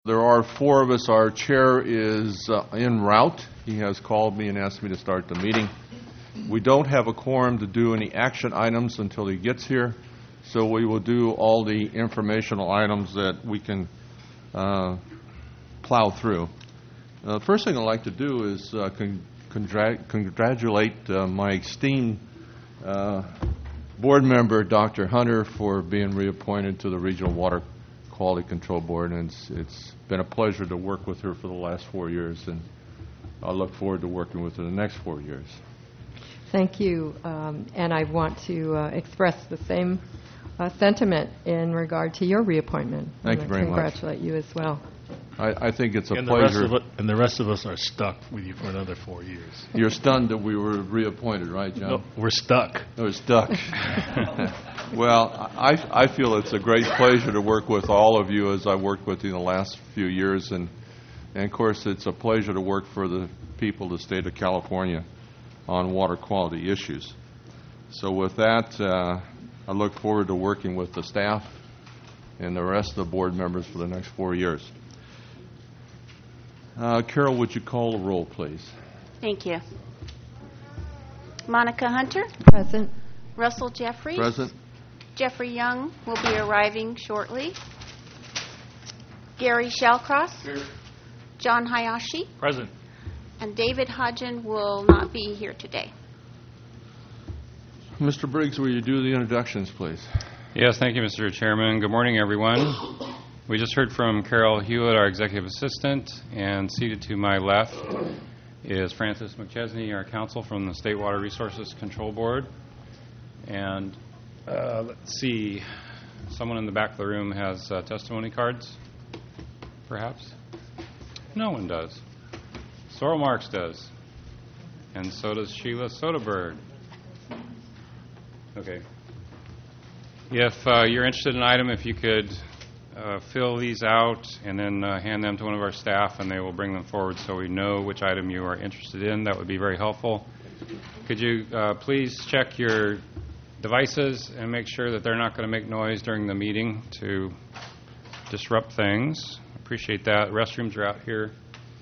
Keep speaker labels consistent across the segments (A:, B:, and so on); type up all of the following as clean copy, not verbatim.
A: There are four of us. Our chair is en route. He has called me and asked me to start the meeting. We don't have a quorum to do any action items until he gets here, so we will do all the informational items that we can plow through. The first thing I'd like to do is congratulate my esteemed board member, Dr. Hunter, for being reappointed to the Regional Water Quality Control Board, and it's been a pleasure to work with her for the last 4 years, and I look forward to working with her the next 4 years.
B: Thank you, and I want to express the same sentiment in regard to your reappointment.
A: Thank you very much.
B: Congratulate you as well.
A: I think it's a pleasure.
C: And the rest of us are stuck with you for another 4 years.
A: You're stunned that we were reappointed, right, John?
C: No, we're stuck.
A: We're stuck. Well, I feel it's a great pleasure to work with all of you as I've worked with you in the last few years. And of course, it's a pleasure to work for the people of the state of California on water quality issues. So with that, I look forward to working with the staff and the rest of the board members for the next 4 years. Carol, would you call the roll, please?
D: Thank you. Monica Hunter.
B: Present.
D: Russell Jeffries.
A: Present.
D: Jeffrey Young will be arriving shortly. Gary Shallcross.
C: Here.
D: John Hayashi.
C: Present.
D: And David Hodgen will not be here today.
A: Mr. Briggs, will you do the introductions, please?
E: Yes, thank you, Mr. Chairman. Good morning, everyone. We just heard from Carol Hewitt, our executive assistant, and seated to my left is Francis McChesney, our counsel from the State Water Resources Control Board. And let's see, someone in the back of the room has testimony cards, perhaps? No one does. Sorrel Marks does. And so does Sheila Soderberg. Okay. If you're interested in an item, if you could fill these out and then hand them to one of our staff, and they will bring them forward so we know which item you are interested in. That would be very helpful. Could you please check your devices and make sure that they're not going to make noise during the meeting to disrupt things? Appreciate that. Restrooms are out here.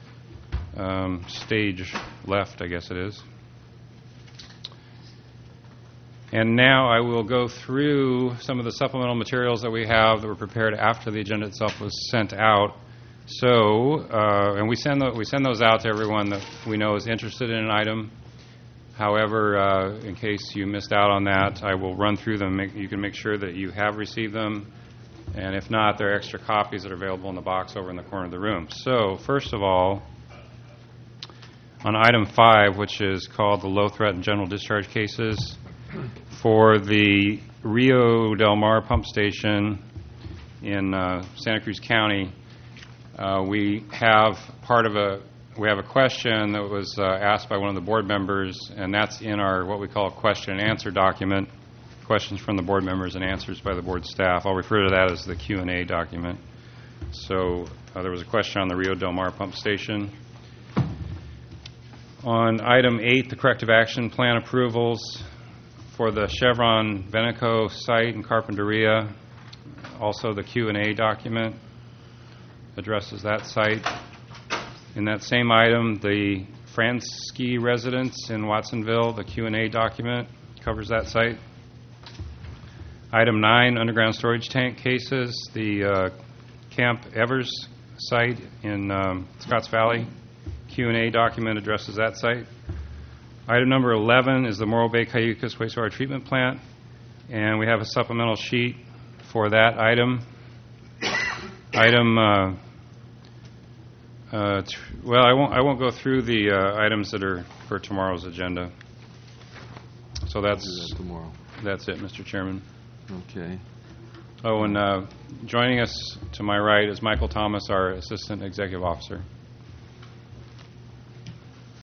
E: Stage left, I guess it is. And now I will go through some of the supplemental materials that we have that were prepared after the agenda itself was sent out. So, and we send those out to everyone that we know is interested in an item. However, in case you missed out on that, I will run through them. You can make sure that you have received them. And if not, there are extra copies that are available in the box over in the corner of the room. So, first of all, on item 5, which is called the low threat and general discharge cases, for the Rio Del Mar pump station in Santa Cruz County, we have a question that was asked by one of the board members, and that's in our what we call a question and answer document, questions from the board members and answers by the board staff. I'll refer to that as the Q&A document. So there was a question on the Rio Del Mar pump station. On item 8, the corrective action plan approvals for the Chevron Veneco site in Carpinteria, also the Q&A document addresses that site. In that same item, the Fransky residence in Watsonville, the Q&A document covers that site. Item 9, underground storage tank cases, the Camp Evers site in Scotts Valley, Q&A document addresses that site. Item number 11 is the Morro Bay Cayucos wastewater treatment plant, and we have a supplemental sheet for that item. Well, I won't go through the items that are for tomorrow's agenda. So that's it, Mr. Chairman.
A: Okay.
E: Oh, and joining us to my right is Michael Thomas, our Assistant Executive Officer.